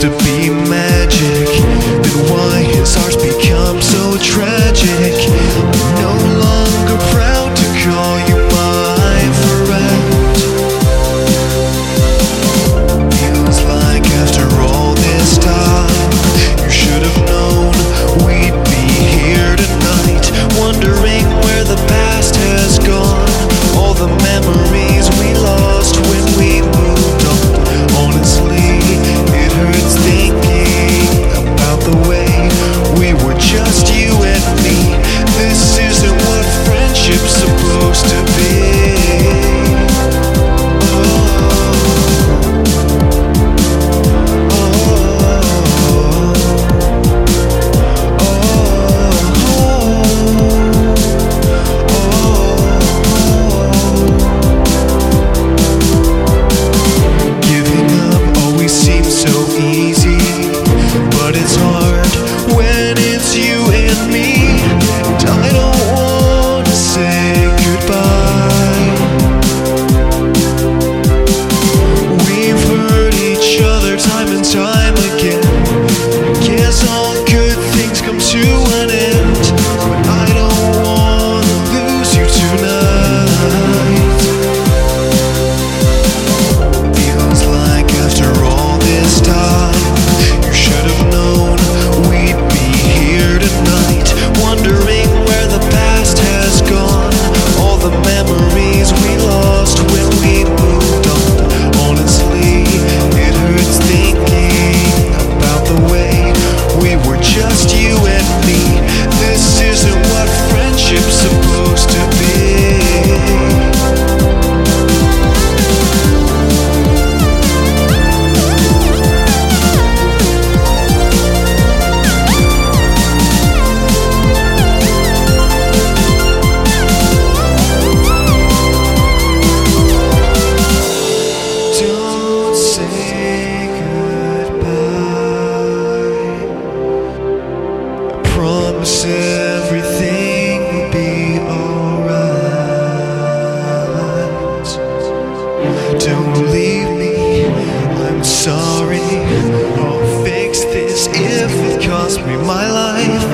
to be magic, then why has ours become so tragic? I'm no longer proud to call you my friend. Feels like after all this time, you should have known we'd be here tonight, wondering where the past has gone, all the memories we lost when we moved on. Honestly, it hurts thinking about the way we were just you and me. This isn't what friendship's supposed to be. Everything will be alright. Don't leave me, I'm sorry. I'll fix this if it cost me my life.